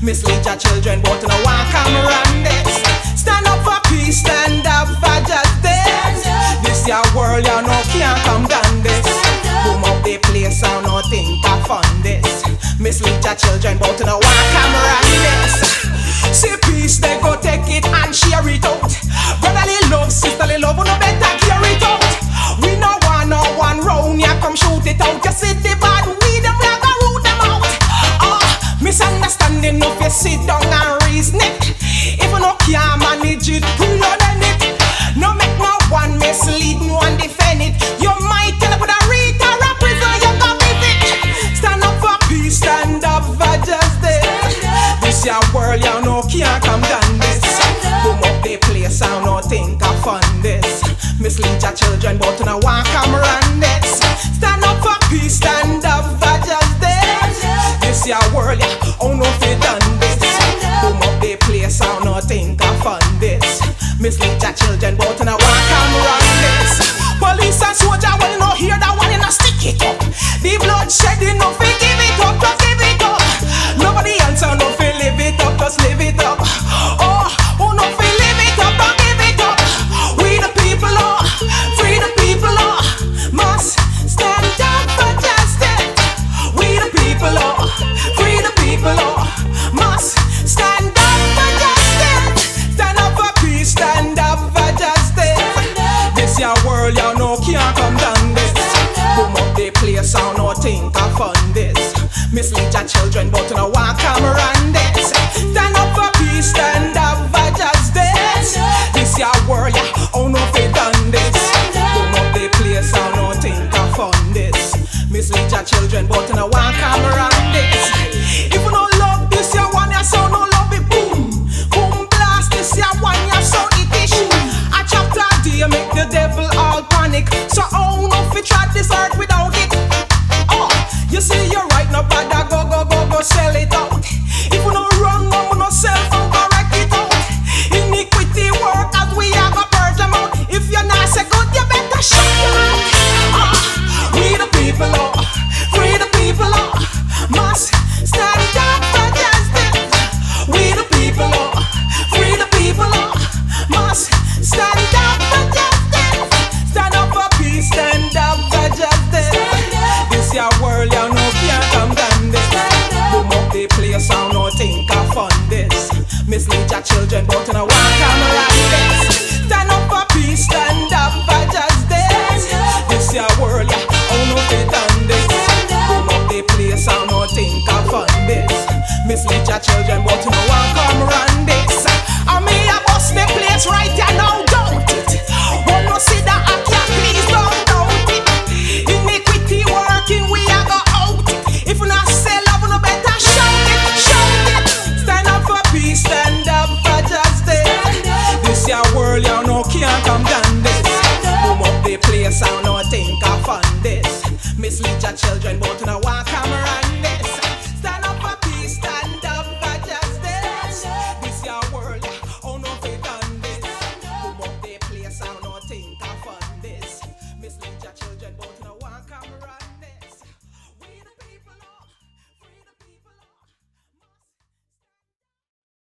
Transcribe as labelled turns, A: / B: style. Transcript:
A: Mislead your children, but you know one come around this. Stand up for peace, stand up for justice. This your world, you know can't come down this. Boom up the place, I no think I fun this. Mislead your children, but you know one come around this. See peace, they go take it and share it out. Brotherly love, sisterly love, no better carry it out. We no one round, ya come shoot it out. You see the bad weed, them we go root them out. Misunderstanding, if you sit down and reason it. If you no can manage it, pull on it. No make no one mislead, no one defend it. You might end up with a read or a prison, you go visit. Stand up for peace, stand up for justice. This your world, you know can't come down this. Boom up the place, I no think I fun this. Mislead your children, but you know one come around this. Stand up for peace, stand up for justice. This your world, yeah, oh no fit done this. Boom up the place, I no think I fun this. Mislead your children, but you know one come around this. Police and soldier, when you no hear that one, you no stick it up. The bloodshed, you no fi give it up, just give it up. Nobody else no fi live it up, just live it up. Oh, who no fi live it up, don't give it up. We the people, oh, free the people, oh, must stand up for justice. We the people, oh, free the people, oh, must stand up for justice. Stand up for peace, stand up for justice. This your world, you know can't come down this. Boom up the place, I no think I fun this. Mislead your children, but you know one come around this.